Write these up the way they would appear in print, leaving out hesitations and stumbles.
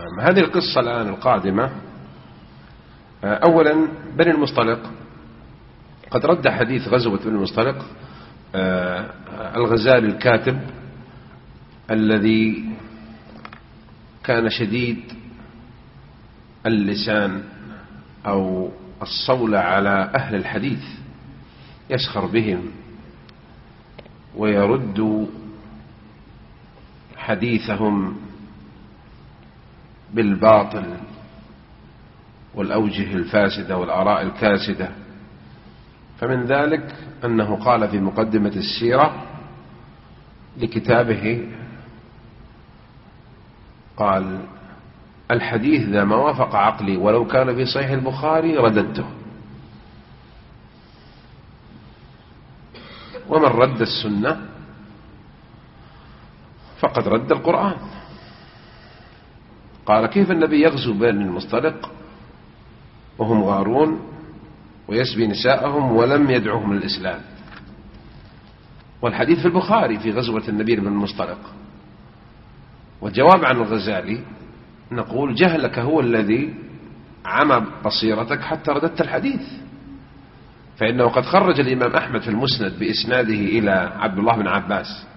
هذه القصة الآن القادمة. أولا بني المصطلق قد رد حديث غزوة بني المصطلق الغزالي الكاتب الذي كان شديد اللسان أو الصولة على أهل الحديث، يسخر بهم ويرد حديثهم بالباطل والأوجه الفاسدة والآراء الكاسدة. فمن ذلك أنه قال في مقدمة السيرة لكتابه، قال: الحديث إذا ما وافق عقلي ولو كان في صحيح البخاري رددته، ومن رد السنة فقد رد القرآن. قال: كيف النبي يغزو بني المصطلق وهم غارون ويسبي نساءهم ولم يدعوهم للإسلام؟ والحديث في البخاري في غزوة النبي بن المصطلق. والجواب عن الغزالي نقول: جهلك هو الذي عمى بصيرتك حتى رددت الحديث، فإنه قد خرج الإمام أحمد في المسند بإسناده إلى عبد الله بن عباس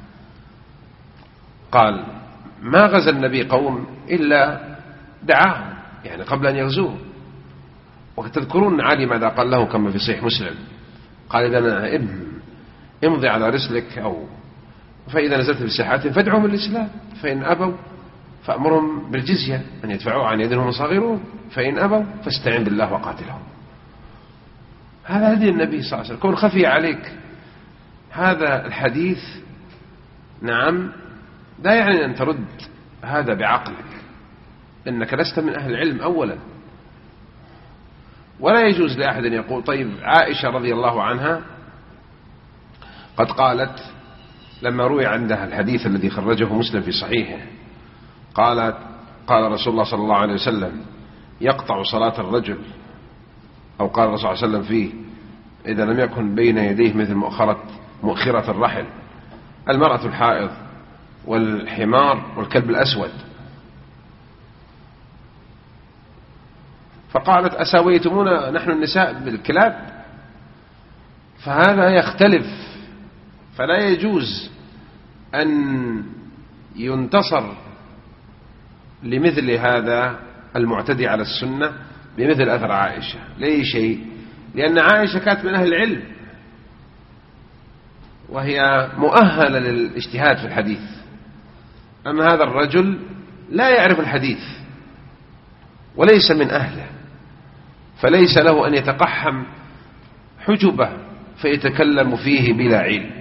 قال: ما غزا النبي قوم إلا دعاهم، يعني قبل أن يغزوه. وتذكرون علي ماذا قال له كما في صحيح مسلم؟ قال: إذا امضي على رسلك، أو فإذا نزلت بساحات فادعهم الإسلام، فإن أبوا فأمرهم بالجزية أن يدفعوا عن يدهم صغيرون، فإن أبوا فاستعن بالله وقاتلهم. هذا هدي النبي صلى الله عليه وسلم. كون خفي عليك هذا الحديث، نعم، لا يعني أن ترد هذا بعقلك، إنك لست من أهل العلم أولا. ولا يجوز لأحد أن يقول: طيب عائشة رضي الله عنها قد قالت لما روي عندها الحديث الذي خرجه مسلم في صحيحه، قالت: قال رسول الله صلى الله عليه وسلم: يقطع صلاة الرجل، أو قال الرسول صلى الله عليه وسلم فيه: إذا لم يكن بين يديه مثل مؤخرة الرحل المرأة الحائض والحمار والكلب الأسود. فقالت: أساويتمونا نحن النساء بالكلاب؟ فهذا يختلف، فلا يجوز أن ينتصر لمثل هذا المعتدي على السنة بمثل أثر عائشة. ليه شيء؟ لأن عائشة كانت من أهل العلم، وهي مؤهلة للاجتهاد في الحديث. أما هذا الرجل لا يعرف الحديث وليس من أهله، فليس له أن يتقحم حجبه فيتكلم فيه بلا علم.